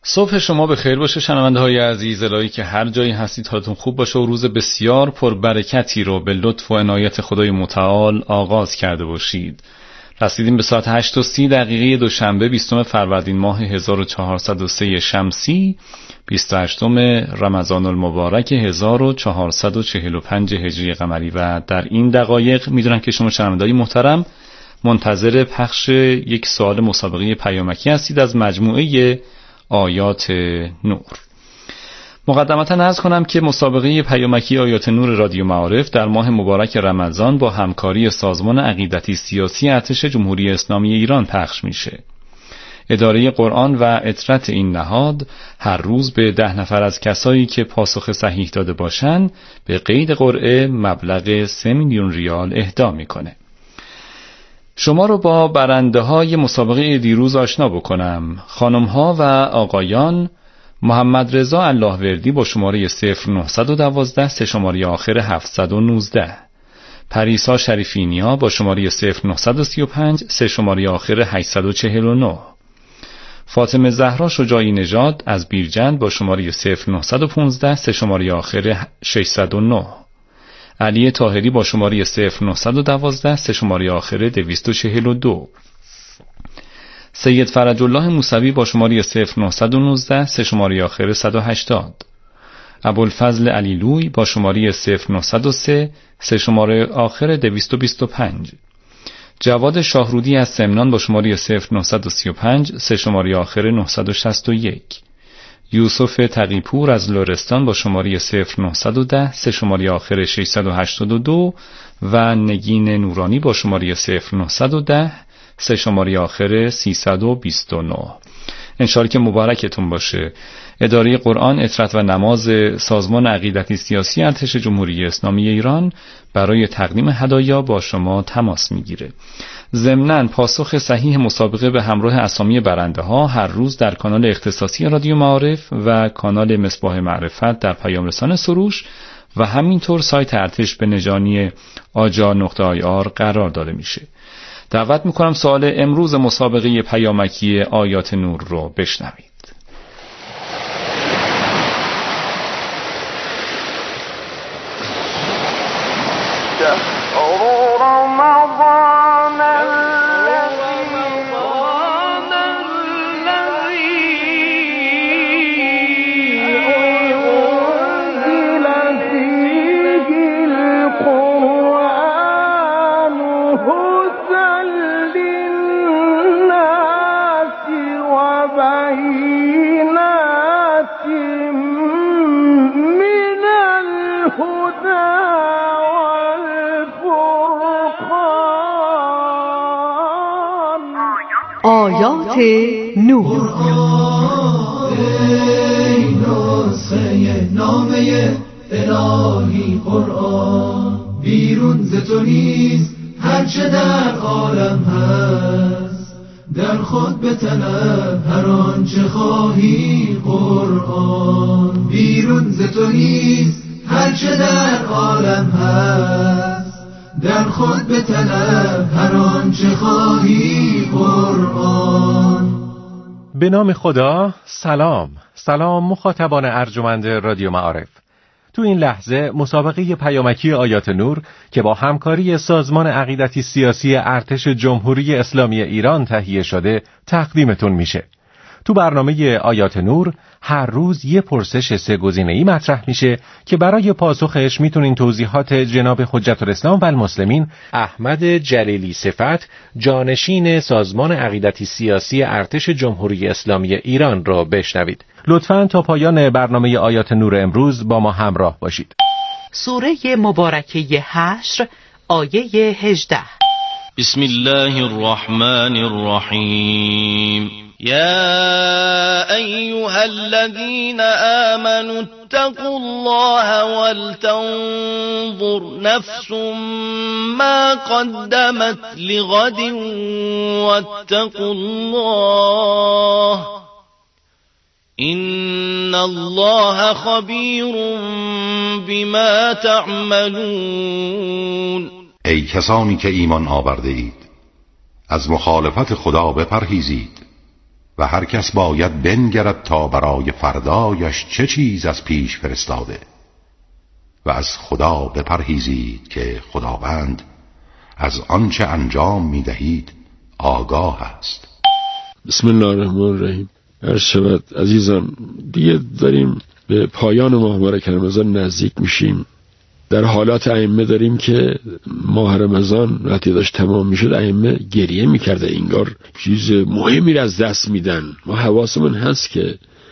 صبح شما به خیر باشه شنونده‌های عزیز. الهی که هر جایی هستید حالتون خوب باشه و روز بسیار پربرکتی رو به لطف و عنایت خدای متعال آغاز کرده باشید. رسیدیم به ساعت 8:30 دوشنبه 20 فروردین ماه 1403 شمسی، 28 رمضان المبارک 1445 هجری قمری و در این دقایق میدونم که شما شنونده‌های محترم منتظر پخش یک سوال مسابقه پیامکی هستید از مجموعه آیات نور. مقدمتا عرض کنم که مسابقه پیامکی آیات نور رادیو معارف در ماه مبارک رمضان با همکاری سازمان عقیدتی سیاسی ارتش جمهوری اسلامی ایران پخش میشه. اداره قرآن و اطرت این نهاد هر روز به 10 نفر از کسایی که پاسخ صحیح داده باشن به قید قرعه مبلغ 3 میلیون ریال اهدا میکنه. شما رو با برنده های مسابقه دیروز آشنا بکنم. خانم ها و آقایان: محمد رضا اللهوردی با شماره 0912 سه شماره آخر 719، پریسا شریفینیا با شماره 0935 سه شماره آخر 849، فاطمه زهرا شجاعی نژاد از بیرجند با شماره 0915 سه شماره آخر 609، علی طاهری با شماره 0912 سه شماره آخر 242، سید فرج الله موسوی با شماره 0919 سه شماره آخر 180، ابوالفضل علیلوی با شماره 0903 سه شماره آخر 225، جواد شاهرودی از سمنان با شماره 0935 سه شماره آخر 961، یوسف تقیپور از لرستان با شماره 0910 سه شماره آخر 682 و نگین نورانی با شماره 0910 سه شماره آخر 329. انشالله که مبارکتون باشه. اداره قرآن اطرت و نماز سازمان عقیدتی سیاسی ارتش جمهوری اسلامی ایران برای تقدیم هدایا با شما تماس میگیره. ضمناً پاسخ صحیح مسابقه به همراه اسامی برنده ها هر روز در کانال اختصاصی رادیو معارف و کانال مصباح معرفت در پیام رسان سروش و همینطور سایت ارتش به نجانی aja.ir قرار داده میشه. دعوت میکنم سوال امروز مسابقه پیامکی آیات نور رو بشنوید. آیات نور. ای نسخه نامه الهی قرآن، بیرون ز تو نیست هرچه در عالم هست، در خود بطلب هر آنچه خواهی قرآن، بیرون ز تو نیست هرچه در عالم هست، در خود بطلب هر آنچه خواهی قرآن. به نام خدا. سلام مخاطبان ارجمند رادیو معارف. تو این لحظه مسابقه پیامکی آیات نور که با همکاری سازمان عقیدتی سیاسی ارتش جمهوری اسلامی ایران تهیه شده تقدیمتون میشه. تو برنامه آیات نور هر روز یه پرسش 3 گزینه‌ای مطرح میشه که برای پاسخش میتونین توضیحات جناب حجت الاسلام و المسلمین احمد جلیلی صفت، جانشین سازمان عقیدتی سیاسی ارتش جمهوری اسلامی ایران را بشنوید. لطفاً تا پایان برنامه آیات نور امروز با ما همراه باشید. سوره مبارکه حشر آیه 18. بسم الله الرحمن الرحیم. يا أيها الذين آمنوا اتقوا الله ولتنظر نفس ما قدمت لغد واتقوا الله إن الله خبير بما تعملون. ای کسانی که ایمان آورده اید، از مخالفت خدا بپرهیزید و هر کس باید بنگرد تا برای فردایش چه چیز از پیش فرستاده و از خدا بپرهیزید که خداوند از آنچه انجام می‌دهید آگاه است. بسم الله الرحمن الرحیم. عرض شود عزیزان، دیگه داریم به پایان ماه مبارک رمضان نزدیک میشیم. در حالات ائمه داریم که ماه رمضان وقتی داشت تمام میشد ائمه گریه میکرده، انگار چیز مهمی را از دست میدن. ما حواسمون هست که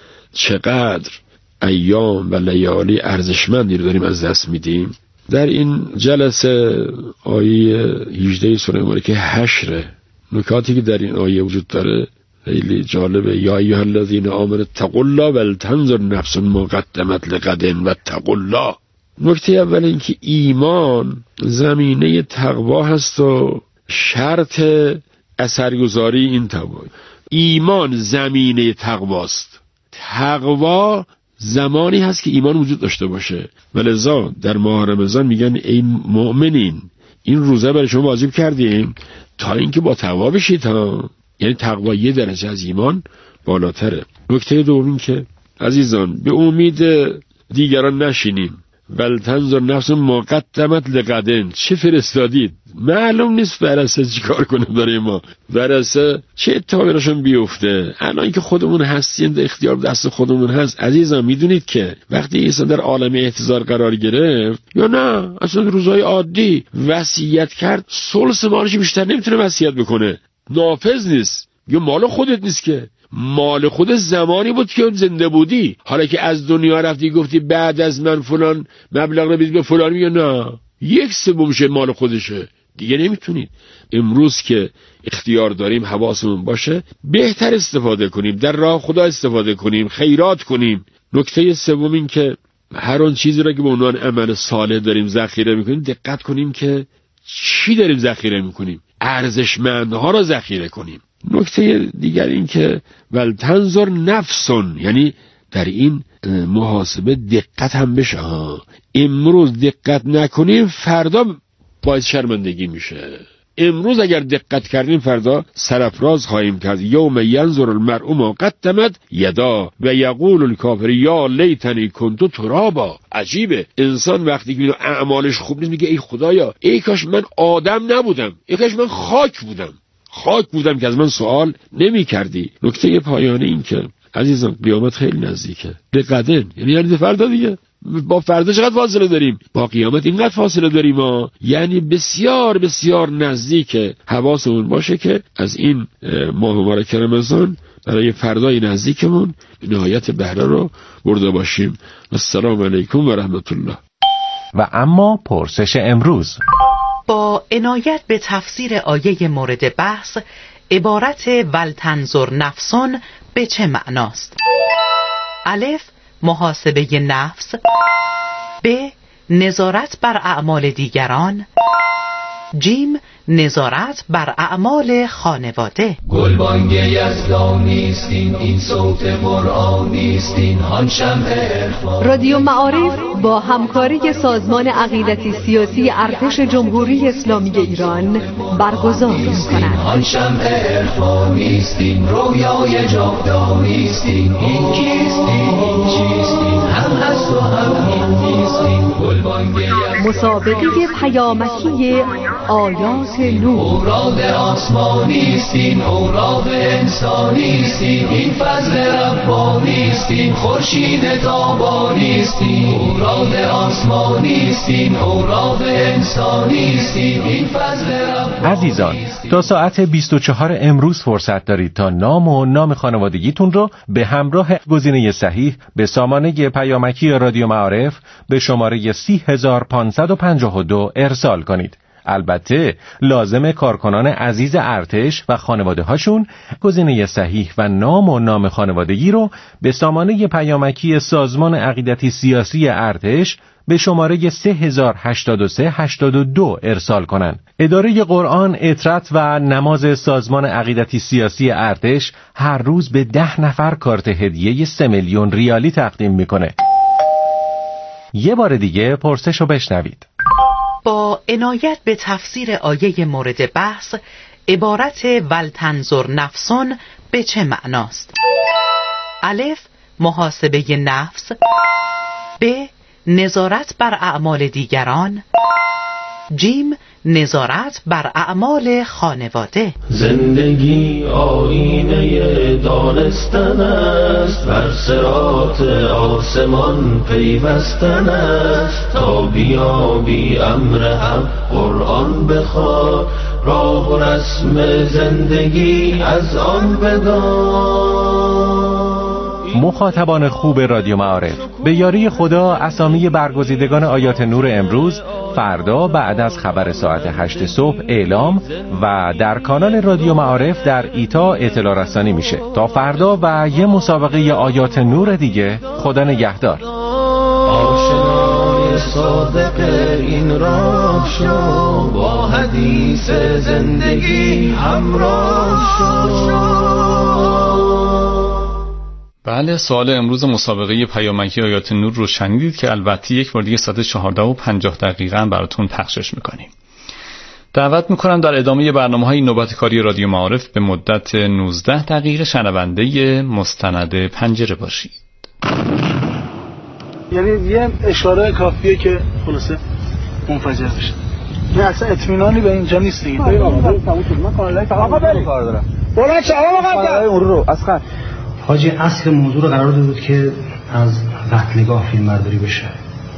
چقدر ایام و لیالی ارزشمندی رو داریم از دست میدیم. در این جلسه آیه 18 سوره مبارکه حشر، نکاتی که در این آیه وجود داره خیلی جالبه. یا ایها الذین آمنوا اتقوا الله ولتنظر نفس ما قدمت لغد واتقوا الله. نکته اول این که ایمان زمینه تقوا هست و شرط اثرگذاری این تقوا. ایمان زمینه تقواست. تقوا زمانی هست که ایمان وجود داشته باشه. ولذا در ماه رمضان میگن ای مؤمنین، این روزه برای شما واجب کردیم تا اینکه با تقوا بشید ها. یعنی تقوا یه درجه از ایمان بالاتره. نکته دوم این که عزیزان به امید دیگران نشینیم. ولتنظر نفس ما قدمت لغدن، چه فرستادید معلوم نیست برسه چی کار کنه برای ما، برسه چه اتفاقی راشون بیفته. الان که خودمون هستیم، اختیار دست خودمون هست. عزیزان میدونید که وقتی عیسی در عالم احتضار قرار گرفت یا نه اصلا روزهای عادی وصیت کرد، ثلث مالش بیشتر نمیتونه وصیت بکنه، نافذ نیست. یا مال خودت نیست که، مال خود زمانی بود که زنده بودی. حالا که از دنیا رفتی گفتی بعد از من فلان مبلغ رو بدید به فلان، میگه نه 1/3 مال خودشه، دیگه نمیتونید. امروز که اختیار داریم حواسمون باشه بهتر استفاده کنیم، در راه خدا استفاده کنیم، خیرات کنیم. نکته سوم این که هر اون چیزی را که به عنوان عمل صالح داریم ذخیره میکنیم دقت کنیم که چی داریم ذخیره میکنیم، ارزشمندها را ذخیره کنیم. نکته دیگر این که ولتنظر نفسون، یعنی در این محاسبه دقت هم بشه ها. امروز دقت نکنیم فردا باعث شرمندگی میشه. امروز اگر دقت کردیم فردا سرافراز خواهیم کرد. یوم ینظر المرء ما قدمت یدا و یقول الکافر یا لیتنی کنت ترابا. عجیبه، انسان وقتی که اعمالش خوب نیست میگه ای خدایا ای کاش من آدم نبودم، ای کاش من خاک بودم که از من سوال نمی کردی. نکته پایانی این که عزیزان قیامت خیلی نزدیکه. لقدن یعنی فردا دیگه. با فردا چقدر فاصله داریم؟ با قیامت اینقدر فاصله داریم ها. یعنی بسیار بسیار نزدیکه. حواسمون باشه که از این ماه مبارک رمضان برای فردای نزدیکمون نهایت بهره رو برده باشیم. السلام علیکم و رحمت الله. و اما پرسش امروز با عنایت به تفسیر آیه مورد بحث، عبارت ولتنظر نفسون به چه معناست؟ الف، محاسبه نفس. ب، نظارت بر اعمال دیگران. جیم، نظارت بر اعمال خانواده. گلبانگ یزدانیستین، این صوت قرآنیستین، آن شمع عرفان. رادیو معارف با همکاری سازمان عقیدتی سیاسی ارتش جمهوری اسلامی ایران برگزار می‌کند. آن شمع عرفانیستین، رویای جاودانیستین، این کیستین، این چیستین، هم هست و هم نیستین. گلبانگ مسابقه پیامکی آیات نور. اوراد آسمانیستین، اوراد انسانیستین، این فضل ربانیستین، خورشید تابانیستین. اوراد آسمانیستین، اوراد انسانیستین، این فضل ربانیستین. عزیزان، تا ساعت 24 امروز فرصت دارید تا نام و نام خانوادگیتون رو به همراه گزینه صحیح به سامانه پیامکی رادیو معارف به شماره 30552 ارسال کنید. البته لازم کارکنان عزیز ارتش و خانواده هاشون گزینه صحیح و نام خانوادگی رو به سامانه پیامکی سازمان عقیدتی سیاسی ارتش به شماره 308382 ارسال کنند. اداره قرآن، اطرت و نماز سازمان عقیدتی سیاسی ارتش هر روز به 10 نفر کارت هدیه 3 میلیون ریالی تقدیم میکنه. یه بار دیگه پرسش رو بشنوید. با عنایت به تفسیر آیه مورد بحث، عبارت ولتنظر نفسون به چه معناست؟ الف محاسبه نفس، ب نظارت بر اعمال دیگران، جیم نظارت بر اعمال خانواده. زندگی آینه دانستن است، بر صراط آسمان پیوستن است، تا بیابی امر حق قرآن بخوان، راه و رسم زندگی از آن بدان. مخاطبان خوب رادیو معارف، به یاری خدا اسامی برگزیدگان آیات نور امروز فردا بعد از خبر ساعت 8 صبح اعلام و در کانال رادیو معارف در ایتا اطلاع رسانی میشه. تا فردا و یه مسابقه آیات نور دیگه، خدا نگهدار. آشنای صادق این راه شو، با حدیث زندگی همراه شو. بله، سوال امروز مسابقه پیامکی آیات نور رو شنیدید که البته یک بار دیگه ساعت 14:50 براتون پخشش میکنیم. دعوت میکنم در ادامه برنامه‌های نوبت کاری رادیو معارف به مدت 19 دقیقه شنونده مستند پنجره باشید. یعنی یه اشاره کافیه که خلاصه منفجر بشه. نه اصلا اطمینانی به اینجا نیست دیگه. من کانالای فقط کار دارم. بلند شو آقا اون رو اسخر. حاجی اصل موضوع رو قرار داده بود که از قتلگاه فیلم برداری بشه.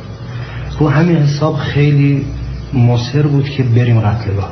رو همین حساب خیلی مصر بود که بریم قتلگاه.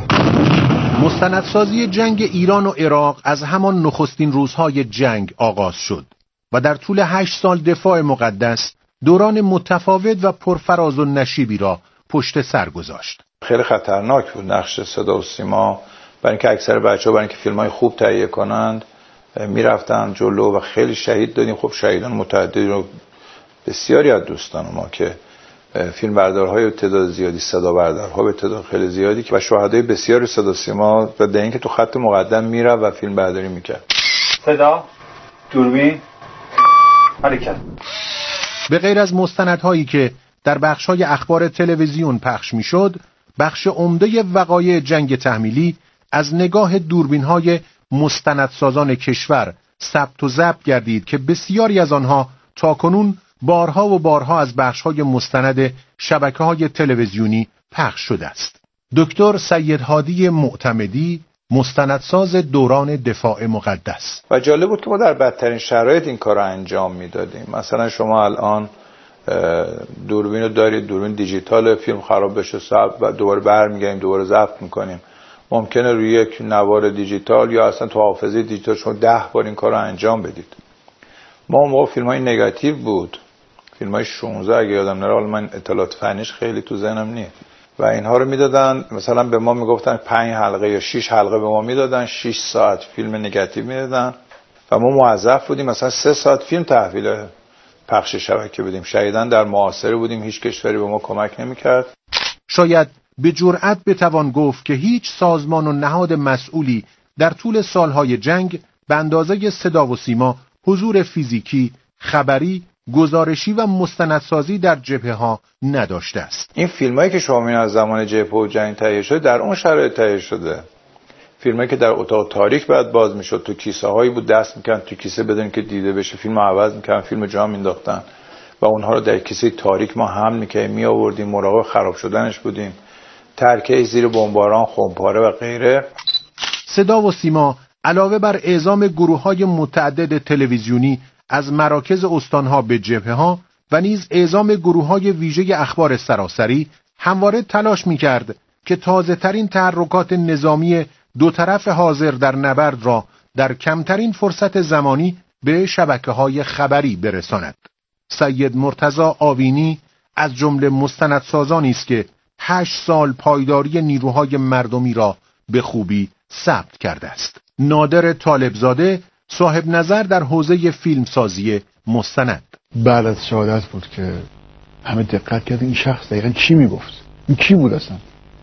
مستندسازی جنگ ایران و عراق از همان نخستین روزهای جنگ آغاز شد و در طول 8 سال دفاع مقدس دوران متفاوت و پرفراز و نشیبی را پشت سر گذاشت. خیلی خطرناک بود نقش صدا و سیما، برای اینکه اکثر بچه‌ها برای اینکه فیلم‌های خوب تهیه کنند میرفتن جلو و خیلی شهید دادیم. خب شهیدان متعددی رو، بسیاری از دوستان ما که فیلم بردارهای تعداد زیادی، صدا بردارها به تعداد خیلی زیادی که و شهدای بسیاری صدا سیما و در اینکه تو خط مقدم میره و فیلم برداری میکرد. صدا، دوربین، حرکت. به غیر از مستندهایی که در بخش‌های اخبار تلویزیون پخش میشد، بخش عمده وقایع جنگ تحمیلی از نگاه دوربین‌های مستندسازان کشور ثبت و ضبط گردید که بسیاری از آنها تاکنون بارها و بارها از بخش‌های مستند شبکه‌های تلویزیونی پخش شده است. دکتر سید هادی معتمدی، مستندساز دوران دفاع مقدس. و جالب بود که ما در بدترین شرایط این کار رو انجام میدادیم. مثلا شما الان دوربین رو دارید، دوربین دیجیتال، فیلم خراب بشه و دوباره برمیگردیم دوباره ضبط میکنیم. ممکنه روی یک نوار دیجیتال یا اصلا تو حافظه دیجیتال شما 10 بار این کار رو انجام بدید. ما اون موقع فیلم‌های نگاتیو بود، فیلم‌های 16 اگه یادم نره، حالا من اطلاعات فنیش خیلی تو ذهنم نیست، و اینها رو میدادن. مثلا به ما میگفتن 5 حلقه یا 6 حلقه به ما میدادن، 6 ساعت فیلم نگاتیو میدادن و ما موظف بودیم مثلا 3 ساعت فیلم تحویل پخش شبکه بدیم. شایدن در معاصره بودیم، هیچ کشوری به ما کمک نمی‌کرد. شاید به جرئت بتوان گفت که هیچ سازمان و نهاد مسئولی در طول سالهای جنگ به اندازه صدا و سیما حضور فیزیکی، خبری، گزارشی و مستندسازی در جبهه‌ها نداشته است. این فیلمایی که شما می‌بینید از زمان جبهه و جنگ تهیه شده در اون شرایط تهیه شده. فیلمایی که در اتاق تاریک بعد باز می‌شد، تو کیسه‌هایی بود دست می‌کردن تو کیسه بدون که دیده بشه، فیلمو عوض می‌کردن، فیلم جا می‌انداختن و اونها رو در کیسه تاریک ما حمل می‌کردیم، می‌آوردیم، مراقب خراب شدنش بودیم. ترکه زیر بمباران، خمپاره و غیره. صدا و سیما علاوه بر اعزام گروه‌های متعدد تلویزیونی از مراکز استانها به جبهه‌ها و نیز اعزام گروه‌های ویژه اخبار سراسری، همواره تلاش می‌کرد که تازه‌ترین تحرکات نظامی دو طرف حاضر در نبرد را در کمترین فرصت زمانی به شبکه‌های خبری برساند. سید مرتضی آوینی از جمله مستندسازانی است که 8 سال پایداری نیروهای مردمی را به خوبی ثبت کرده است. نادر طالبزاده صاحب نظر در حوزه فیلمسازی مستند. بعد از شهادت بود که همه دقت کردن این شخص دقیقاً چی میگفت، این کی بود اصلا.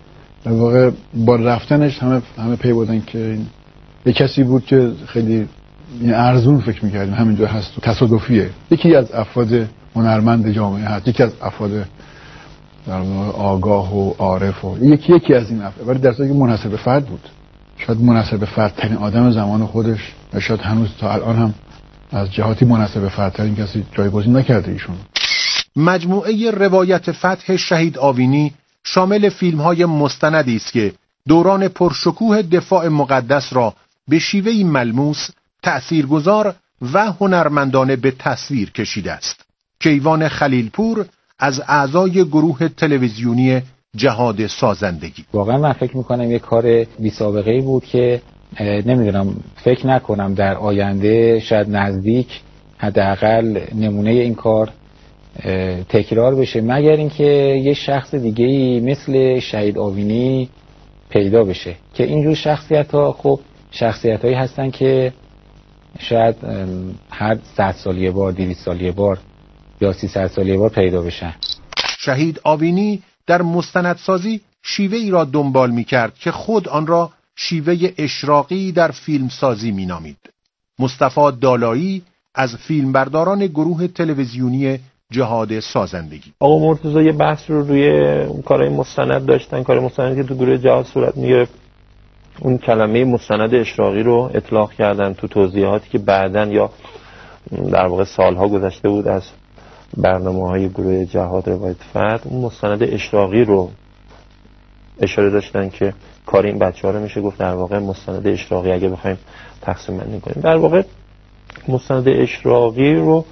در واقع با رفتنش همه پی بردن که این یک کسی بود که خیلی ارزون فکر می‌کردیم همینجا هست و تصادفیه. یکی از افراد هنرمند جامعه هست، یکی از افراد در واقع آگاه و عارف و یکی از این افراد، ولی در صورتی که منحصر به فرد بود. شاید منحصر به فردترین آدم زمان خودش و شاید هنوز تا الان هم از جهاتی منحصر به فردترین کسی جایگزین نکرده ایشون. مجموعه روایت فتح شهید آوینی شامل فیلم‌های مستندی است که دوران پرشکوه دفاع مقدس را به شیوهی ملموس، تأثیرگذار و هنرمندانه به تصویر کشیده است. کیوان خلیلپور از اعضای گروه تلویزیونی جهاد سازندگی. واقعا من فکر میکنم یک کار بی سابقه‌ای بود که نمیدونم، فکر نکنم در آینده شاید نزدیک حداقل نمونه این کار تکرار بشه، مگر اینکه یه شخص دیگه‌ای مثل شهید آوینی پیدا بشه که اینجور شخصیت‌ها خب شخصیت‌هایی هستن که شاید هر 100 سال یه بار، 200 سال یه بار یا 300 سال یه بار پیدا بشن. شهید آوینی در مستندسازی شیوه‌ای را دنبال می‌کرد که خود آن را شیوه اشراقی در فیلمسازی می‌نامید. مصطفی دالایی از فیلمبرداران گروه تلویزیونی جهاد سازندگی. آقا مرتضی یه بحث رو روی کارهای مستند داشتن، کار مستندی که تو گروه جهاد صورت می‌گرفت. اون کلمه مستند اشراقی رو اطلاق کردن تو توضیحاتی که بعداً یا در واقع سالها گذشته بود از برنامه‌های گروه جهاد روایت فتح، اون مستند اشراقی رو اشاره داشتن که کار این بچه‌ها رو میشه گفت در واقع مستند اشراقی اگه بخوایم تقسیم بندی کنیم. در واقع مستند اشراقی رو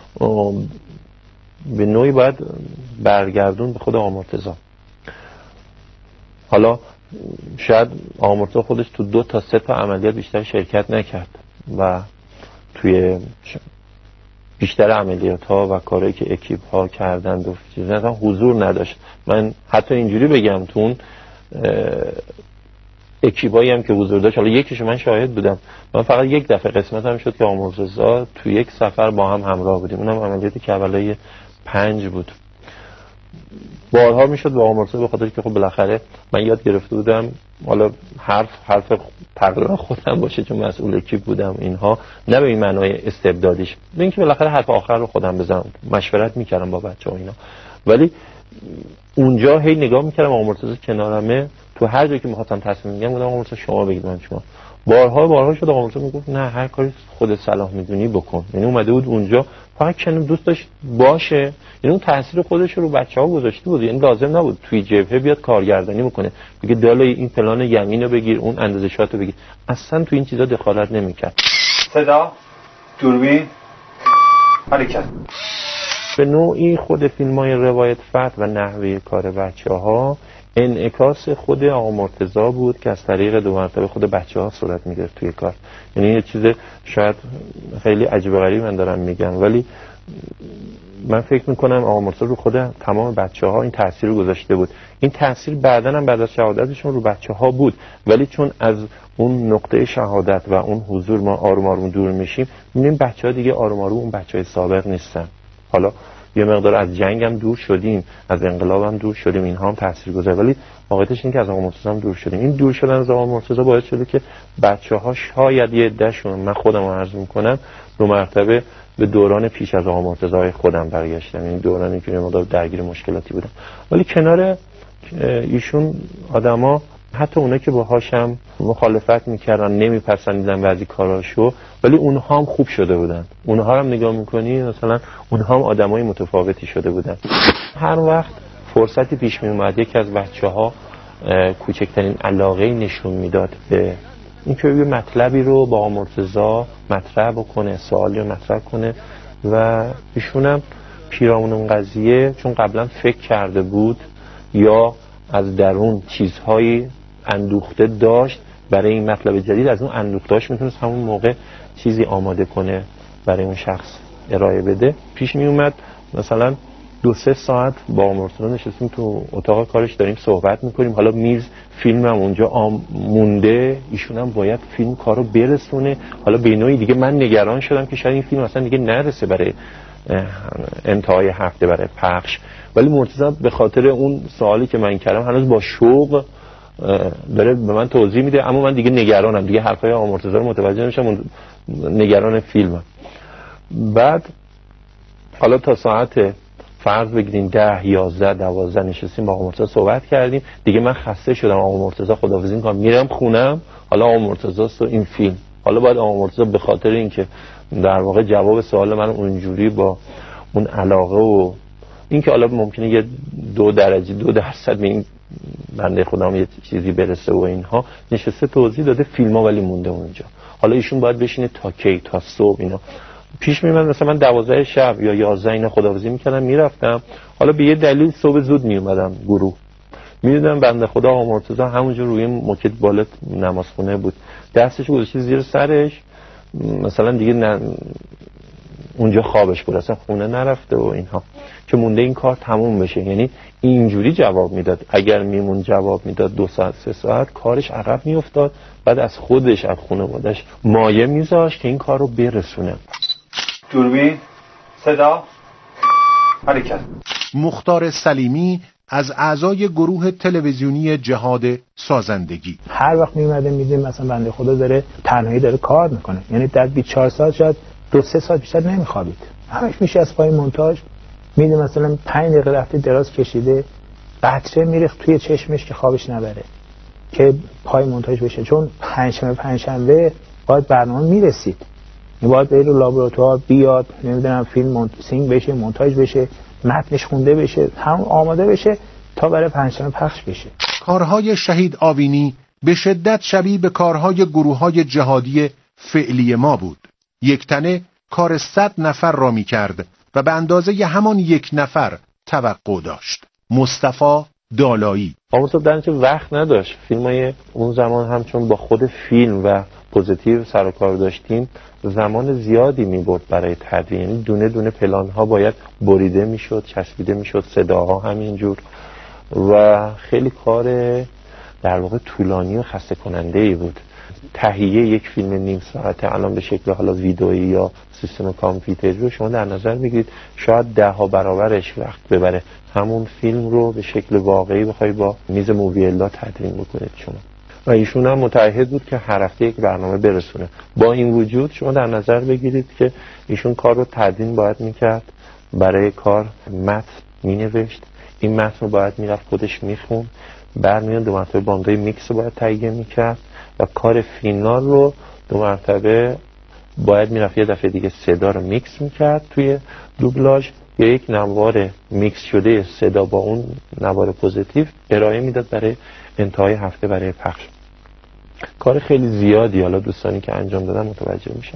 به نوعی باید برگردون به خود آقا مرتضی. حالا شاید آقا مرتضی خودش تو 2 تا 3 تا عملیات بیشتر شرکت نکرد و توی بیشتر عملیات ها و کارهایی که اکیپ ها کردند و چیزا اصلا حضور نداشت. من حتی اینجوری بگم تو اون اکیپایی هم که حضور داشت، حالا یکیشو من شاهد بودم، من فقط یک دفعه قسمت هم شد که آقا مرتضی تو یک سفر با هم همراه بودیم، اونم عملیات کربلای 5 بود. بارها میشد با آقا مرتضی، به خاطر که خب بالاخره من یاد گرفته بودم، حالا حرف تقریبا خودم باشه چون مسئول اکیپ بودم اینها، نه به این معنای استبدادیش، به اینکه بالاخره حرف آخر رو خودم بزنم، مشورت میکردم با بچه‌ها اینا. ولی اونجا هی نگاه میکردم آقا مرتضی کنارمه، تو هر جایی که می‌خواستم تصمیم بگیرم گفتم آقا مرتضی شما بگید من شما. بارها شد آقا مرتضی میگفت نه هر کاری خودت صلاح میدونی بکن. یعنی اومده بود اونجا فقط کنم دوست داشت باشه، یعنی اون تاثیر خودش رو بچه‌ها گذاشته بود، یعنی لازم نبود توی جبهه بیاد کارگردانی بکنه بگه دالای این پلان یمین رو بگیر، اون اندازه‌شات رو بگیر، اصلا تو این چیزا دخالت نمی‌کرد. صدا، دوربین، حرکت. به نوعی خود فیلم‌های روایت فتح و نحوه کار بچه‌ها انعکاس خود آقا مرتضی بود که از طریق 2 مرتبه خود بچه‌ها صورت می‌گرفت توی کار. یعنی یه چیز شاید خیلی عجیب و غریب من دارم میگم، ولی من فکر می‌کنم آقا مرتضی رو خود تمام بچه‌ها این تأثیر رو گذاشته بود. این تأثیر بعداً هم بعد از شهادتشون رو بچه‌ها بود، ولی چون از اون نقطه شهادت و اون حضور ما آروم آروم دور میشیم، می‌بینیم بچه‌ها دیگه آروم آروم اون بچه‌های سابق نیستن. حالا یه مقدار از جنگ هم دور شدیم، از انقلاب هم دور شدیم، اینها هم تاثیرگذار، ولی واقعیتش این که از آقا مرتضی هم دور شدیم. این دور شدن از آقا مرتضی باعث شده که بچه‌ها شاید یه عده‌شون، من خودم رو عرض می‌کنم، 2 مرتبه به دوران پیش از آقا مرتضی خودم برگشتم، این دورانی که مقدار درگیر مشکلاتی بودم. ولی کنار ایشون آدما، حتی اونا که باهاشم مخالفت میکردن، نمیپسندیدن بعضی کاراشو، ولی اونها هم خوب شده بودن. اونها هم نگاه میکنی مثلا اونها هم آدمای متفاوتی شده بودن. هر وقت فرصتی پیش میومد یکی از بچه‌ها کوچکترین علاقه نشون میداد به اینکه یه مطلبی رو با مرتضی مطرح بکنه، سوالی رو مطرح کنه، و ایشون هم پیرامون اون قضیه چون قبلا فکر کرده بود یا از درون چیزهایی اندوخته داشت برای این مطلب جدید، از اون اندوختهاش میتونست همون موقع چیزی آماده کنه برای اون شخص ارائه بده. پیش می اومد مثلا 2-3 ساعت با مرتضی نشستیم تو اتاق کارش داریم صحبت میکنیم، حالا میز فیلم هم اونجا مونده، ایشون هم باید فیلم کارو برسونه. حالا به نوعی دیگه من نگران شدم که شاید این فیلم اصلا دیگه نرسه برای انتهای هفته برای پخش، ولی مرتضی به خاطر اون سوالی که من کردم هنوز با شوق داره به من توضیح میده، اما من دیگه نگرانم، دیگه حرفای آقا مرتضی رو متوجه نمیشم، نگران فیلمم. بعد حالا تا ساعت فرض بگیریم 10 11 12 نشستیم با آقا مرتضی صحبت کردیم، دیگه من خسته شدم، آقا مرتضی خداحافظی می‌کنم میرم خونم، حالا آقا مرتضی است و این فیلم، حالا باید آقا مرتضی به خاطر اینکه در واقع جواب سوال من اونجوری با اون علاقه و اینکه حالا ممکنه یه 2% به این بنده خودم یه چیزی برسه و اینها نشسته توضیح داده فیلم‌ها، ولی مونده اونجا. حالا ایشون باید بشینه تا کی، تا صبح اینا. پیش میاد مثلا من 12 شب یا 11 اینا خداحافظی میکردم میرفتم، حالا به یه دلیل صبح زود میومدم گروه، میدیدم بنده خدا آقا مرتضی همونجا روی موکت بالت نمازخونه بود، دستش گذاشته زیر سرش، مثلا دیگه اونجا خوابش بود، اصلا خونه نرفته و اینها، که مونده این کار تموم بشه. یعنی اینجوری جواب میداد، اگر میمون جواب میداد 2 ساعت 3 ساعت کارش عقب میافتاد، بعد از خودش از خانواده‌اش مایه میذاشت که این کار رو برسونه. دوربین، صدا، حرکت. مختار سلیمی از اعضای گروه تلویزیونی جهاد سازندگی. هر وقت میومده میدیم مثلا بنده خدا داره تنهایی داره کار میکنه، یعنی در 24 ساعت شاید 2-3 ساعت بیشتر نمیخوابید، همش میشه از پای مونتاژ میده، مثلا 5 دقیقه رفته دراز کشیده، قطره میریخت توی چشمش که خوابش نبره که پای مونتاژ بشه، چون پنجشنبه باید برنامه میرسید، باید بره رو لابراتوار بیاد، نمیدونم فیلم سینگ بشه، مونتاژ بشه، متنش خونده بشه، هم آماده بشه تا برای پنجشنبه پخش بشه. کارهای شهید آوینی به شدت شبیه به کارهای گروه‌های جهادی فعلی ما بود. یک تنه کار 100 نفر را می کرد و به اندازه همان 1 نفر توقع داشت. مصطفی دالایی. آموزه درنچه وقت نداشت، فیلمای اون زمان هم چون با خود فیلم و پوزیتیو سر و کار داشتیم، زمان زیادی می برد برای تدوین، یعنی دونه دونه پلان ها باید بریده می شد، چسبیده می شد، صداها همینجور، و خیلی کار در واقع طولانی و خسته کننده ای بود. تهیه یک فیلم نیم ساعته الان به شکل حالا ویدئویی یا سیستم کامپیوتری رو شما در نظر میگیرید شاید 10 برابرش وقت ببره همون فیلم رو به شکل واقعی بخوای با میز موویلا تدوین بکنید شما. و ایشون هم متعهد بود که هر هفته یک برنامه برسونه. با این وجود شما در نظر بگیرید که ایشون کار رو تدوین باید میکرد، برای کار متن مینوشت، این متن رو باید میرفت خودش میخون، برمیاد 2 مرتبه باندای میکس رو باید تهیه میکرد و کار فینال رو 2 مرتبه باید میرفت یه دفعه دیگه صدا رو میکس میکرد توی دوبلاژ، یا یک نوار میکس شده صدا با اون نوار پوزیتیو ارائه میداد برای انتهای هفته برای پخش. کار خیلی زیادی، حالا دوستانی که انجام دادن متوجه میشن.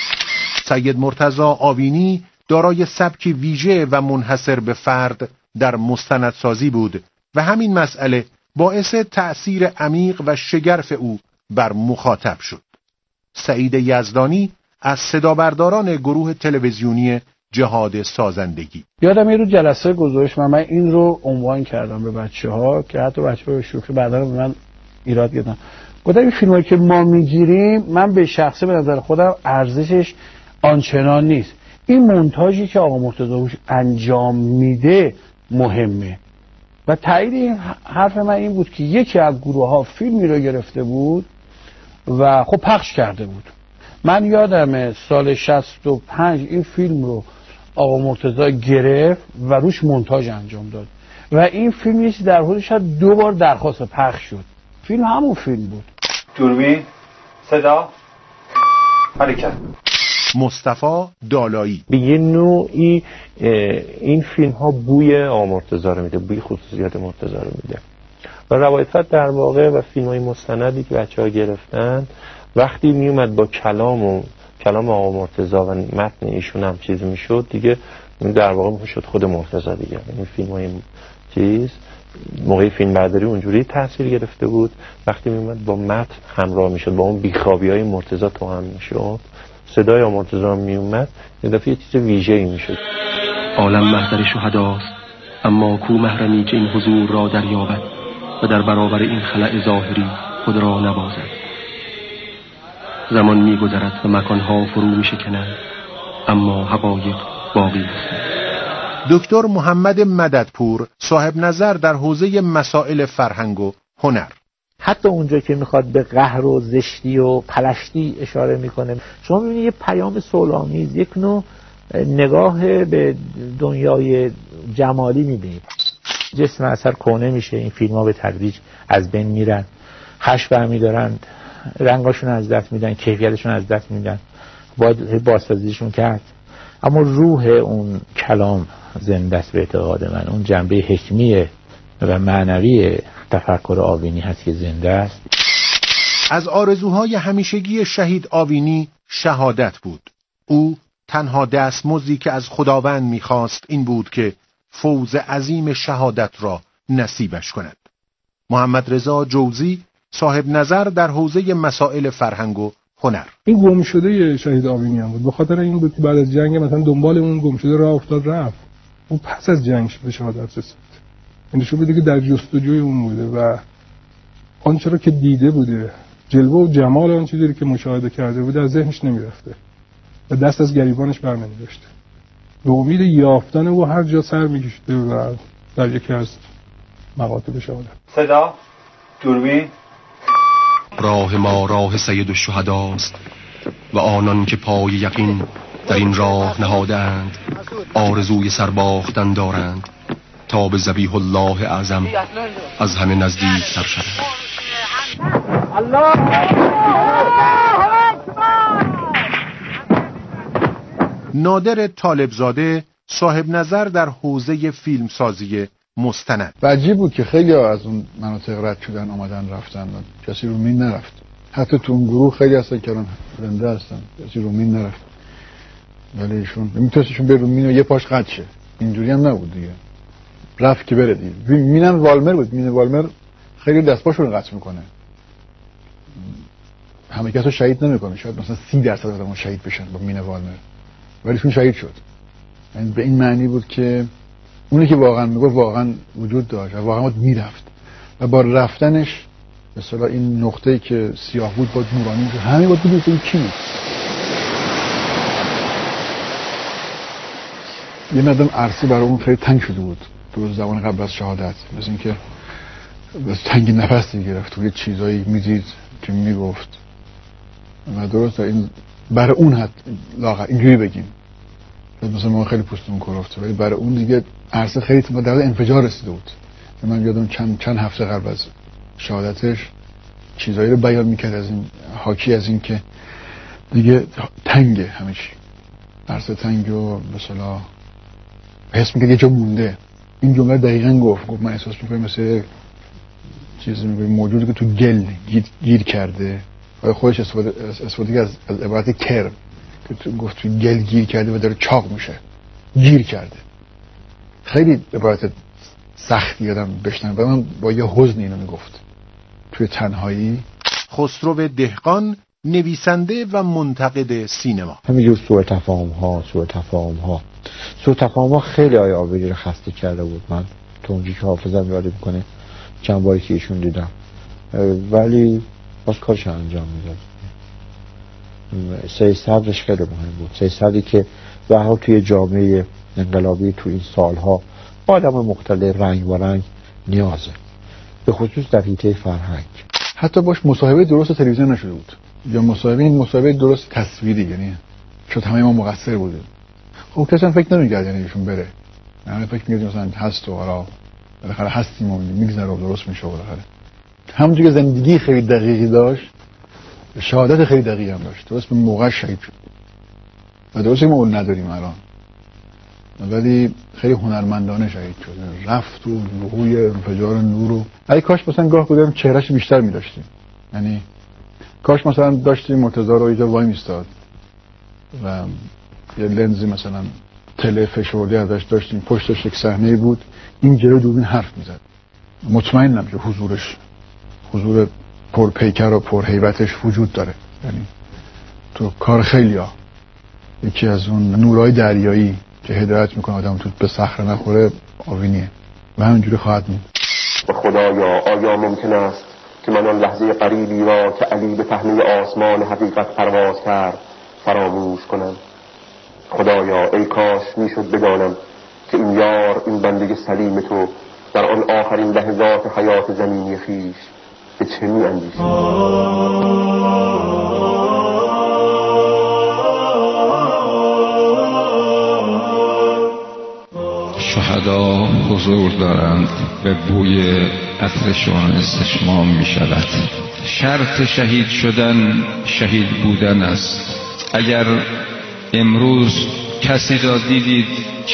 سید مرتضی آوینی دارای سبکی ویژه و منحصر به فرد در مستندسازی بود و همین مسئله باعث تأثیر عمیق و شگرف او بر مخاطب شد. سعید یزدانی از صدابرداران گروه تلویزیونی جهاد سازندگی. یادم یه رو جلسه گزارش من این رو عنوان کردم به بچه‌ها که حتی بچه‌ها به شوخی بعدا به من ایراد گرفتن. گفتم این فیلمایی که ما میگیریم من به شخصه به نظر خودم ارزشش آنچنان نیست. این مونتاژی که آقا مرتضی انجام میده مهمه. و تایید این حرف من این بود که یکی از گروه‌ها فیلمی رو گرفته بود و خب پخش کرده بود. من یادم سال 65 این فیلم رو آقا مرتضی گرفت و روش مونتاژ انجام داد و این فیلم یه چیز در حدود شاید 2 بار درخواست پخش شد. فیلم همون فیلم بود. دوربین، صدا، حرکت. مصطفی دالایی. به یه نوعی این فیلم ها بوی آقا مرتضی رو میده، بوی خصوصیات مرتضی رو میده. و روایت فتح در واقع و فیلم های مستندی که بچه‌ها گرفتن وقتی میومد با کلام آقا مرتضی و متن ایشون هم چیز میشد دیگه، در واقع میشد خود مرتضی دیگه. این فیلم های چیز موقع فیلم برداری اونجوری تاثیر گرفته بود، وقتی میومد با متن همراه میشد، با اون بیخوابی های مرتضی تو هم میشد، صدای آقا مرتضی میومد، یه دفعه یه چیز ویژه‌ای میشد. عالم محضر شهداست، اما کو محرمی که این حضور را دریابد و در برابر این خلأ ظاهری خود را نبازد. زمان می‌گذرد و مکان‌ها فرو می‌شکنند، اما حقایق باقی هستند. دکتر محمد مددپور صاحب نظر در حوزه مسائل فرهنگ و هنر. حتی اونجا که میخواد به قهر و زشتی و پلشتی اشاره میکنه، شما میبینید یه پیام صلح‌آمیز، یک نوع نگاه به دنیای جمالی میبینید. جسم اثر کهنه میشه، این فیلم ها به تدریج از بین میرن، خش برمیدارن، رنگاشون از دست میدن، کیفیتشون از دست میدن، باید بازسازیشون کرد. اما روح اون کلام زنده است به اعتقاد من. اون جنبه حکمی و معنوی تفکر آوینی هست که زنده است. از آرزوهای همیشگی شهید آوینی شهادت بود. او تنها دستمزدی که از خداوند می‌خواست این بود که فوز عظیم شهادت را نصیبش کند. محمد رضا جوزی صاحب نظر در حوزه مسائل فرهنگ و هنر. این گم شده شهید آوینی هم بود. به خاطر این بود که بعد از جنگ مثلا دنبال اون گم شده راه افتاد رفت. او پس از جنگ به شهادت رسید. این نشون میده که در جستجوی اون بوده و آنچه را که دیده بوده، جلوه و جمال آن چیزی که مشاهده کرده بوده از ذهنش نمیرفته و دست از گریبانش بر نمی‌داشته. به امید یافتن او هر جا سر می‌کشیده و در یکی از مقاطع شهادت. صدا، دوربین. راه ما راه سید الشهداست و آنان که پای یقین در این راه نهادند آرزوی سرباختن دارند تا به ذبیح الله اعظم از همه نزدیک تر شد. نادر طالبزاده صاحب نظر در حوزه فیلمسازی مستند. و عجیب بود که خیلی ها از اون مناطق رد شدن آمدن رفتن و کسی رومین نرفت. حتی تو اون گروه خیلی هستن که الان زنده هستن، کسی رومین نرفت. ولی ایشون میتونستشون به رومین و یه پاش قطع شه. اینجوری هم نبود دیگه. رفت که بره دیگه. مینم والمر بود. مین والمر خیلی دستپاشون رو قطع میکنه. همه کسو شهید نمیکنه. شاید مثلا 30% آدم‌ها شهید بشن با مین والمر. ولی ایشون شهید شد. یعنی به این معنی بود که اونی که واقعا میگفت واقعا وجود داشت و واقعا بود میرفت و با رفتنش مثلا این نقطه‌ای که سیاه بود با نورانی شد. همه بود بدون این کی بود. یه مقدار عرصه برای اون خیلی تنگ شده بود تو زمان قبل از شهادت، مثل اینکه تنگی نفس گرفت تو یه چیزایی میدید که میگفت و درست این برای اون حد لاغر اینجوری بگیم مثلا ما خیلی پوستمون کرفته ولی برای اون دیگه عرصه خیلی در حد انفجار رسیده بود. من یادم چند هفته قبل از شهادتش چیزایی رو بیان میکرد از این حاکی از این که دیگه تنگه همه چی، عرصه تنگ و مثلا حس میکرد یه جا مونده. این جمله دقیقاً گفت من احساس میکنم مثل چیزی میگه موجودی که تو گل گیر کرده و خودش استفاده از عبارت کرم که تو گفت تو گل گیر کرده و داره چاق میشه، گیر کرده. خیلی عبارت سختی آدم بشنن و من با یه حزن اینو میگفت توی تنهایی. خسرو دهقان نویسنده و منتقد سینما. همینجور سوء تفاهم ها خیلی آقای آوینی رو خسته کرده بود. من تو اونجی که حافظم یاد میکنه چند باری که ایشون دیدم ولی باز کارش انجام میداد. سید صدرش خیلی مهم بود. سید صدری که به حال توی جامعه انقلابی تو این سالها با آدم مختلف رنگ و رنگ نیازه، به خصوص در حیطه فرهنگ. حتی باش مصاحبه درست تلویزیون نشده بود یا مصاحبه درست تصویری، یعنی شد همه ما مقصر بودیم. خب کسی هم فکر نمی‌کرد یعنی ایشون بره، همه فکر می‌کردیم مثلا هست و حالا بالاخره هستیم و میگذره و درست میشه. بالاخره همونجوری که زندگی خیلی دقیقی داشت شهادت خیلی دقیقی هم داشت، درست به موقع شهید شد و درسته ما اون نداریم الان ولی خیلی هنرمندانه شهید شد، رفت و روی انفجار نور و ای کاش مثلا گاه بودم چهرهش بیشتر می‌داشتیم، یعنی کاش مثلا داشتیم مرتضی رو اینجا وای میستاد و یه لنزی مثلا تله فشرده ازش داشتیم، پشتش یک صحنه بود این جلو دوربین حرف میزد. مطمئنم که حضور پرپیکر و پرهیبتش وجود داره. یعنی تو کار خیلیا یکی از اون نورای دریایی که هدایت میکنه آدم تو به صخره نخوره آوینیه و همینجوری خواهد موند. خدایا آیا ممکن است که من آن لحظه قریبی را که علی به پهنه آسمان حقیقت پرواز کرد فراموش کنم؟ خدایا ای کاش میشد بدانم که این یار، این بنده سلیم تو در آن آخرین لحظات حیات زمینی خیش به چه می اندیشید. شهدا حضور دارند، به بوی عطرشان استشمام می شود. شرط شهید شدن شهید بودن است. اگر امروز کسی را دیدید